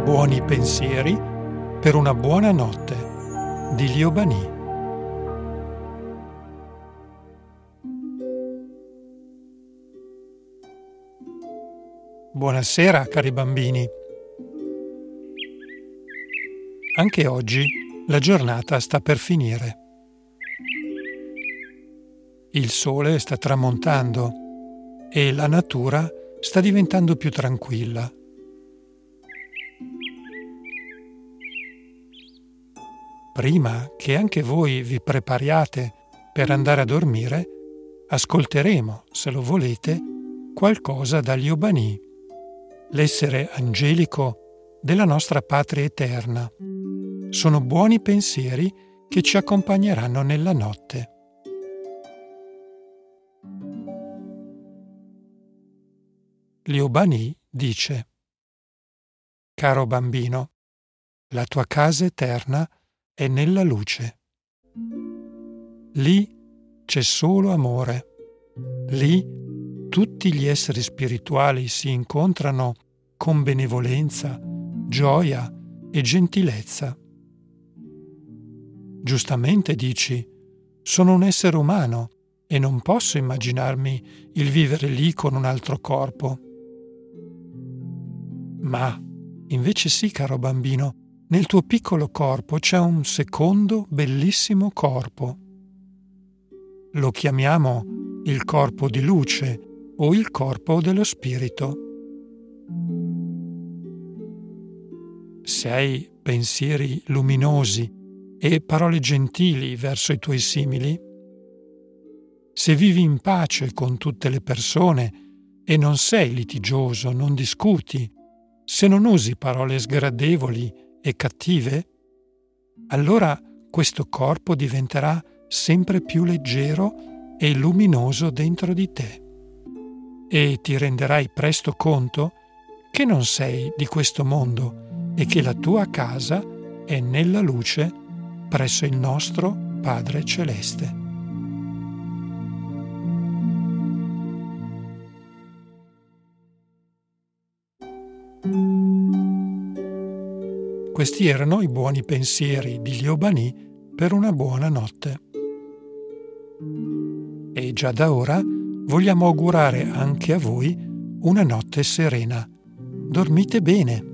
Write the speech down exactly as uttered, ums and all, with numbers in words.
Buoni pensieri per una buona notte di Lio Banì. Buonasera, cari bambini. Anche oggi la giornata sta per finire. Il sole sta tramontando e la natura sta diventando più tranquilla. Prima che anche voi vi prepariate per andare a dormire, ascolteremo, se lo volete, qualcosa da Lio Banì, l'essere angelico della nostra patria eterna. Sono buoni pensieri che ci accompagneranno nella notte. Lio Banì dice: Caro bambino, la tua casa eterna è nella luce. Lì c'è solo amore. Lì tutti gli esseri spirituali si incontrano con benevolenza, gioia e gentilezza. Giustamente dici: sono un essere umano e non posso immaginarmi il vivere lì con un altro corpo. Ma invece sì, caro bambino, nel tuo piccolo corpo c'è un secondo bellissimo corpo. Lo chiamiamo il corpo di luce o il corpo dello spirito. Se hai pensieri luminosi e parole gentili verso i tuoi simili, se vivi in pace con tutte le persone e non sei litigioso, non discuti, se non usi parole sgradevoli e cattive, allora questo corpo diventerà sempre più leggero e luminoso dentro di te e ti renderai presto conto che non sei di questo mondo e che la tua casa è nella luce presso il nostro Padre Celeste. Questi erano i buoni pensieri di Lio Banì per una buona notte. E già da ora vogliamo augurare anche a voi una notte serena. Dormite bene.